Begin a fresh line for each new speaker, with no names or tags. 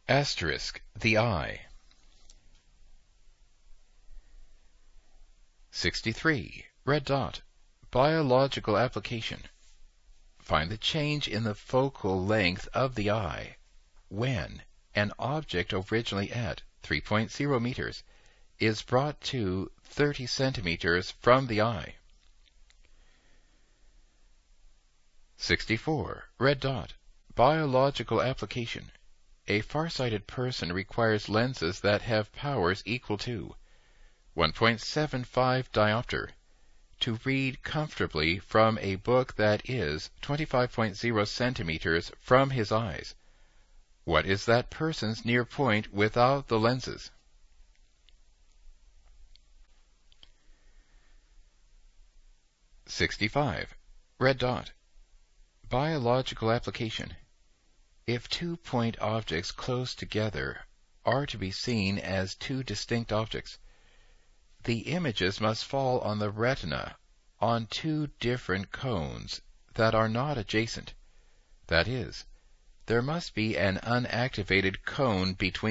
The eye. 63. Red dot. Biological application. Find the change in the focal length of the eye when an object originally at 3.0 meters is brought to 30 centimeters from the eye. 64. Red dot. Biological application. A farsighted person requires lenses that have powers equal to 1.75 diopter to read comfortably from a book that is 25.0 centimeters from his eyes. What is that person's near point without the lenses? 65. Red dot. Biological application. If 2-point objects close together are to be seen as two distinct objects, the images must fall on the retina on two different cones that are not adjacent. That is, there must be an unactivated cone between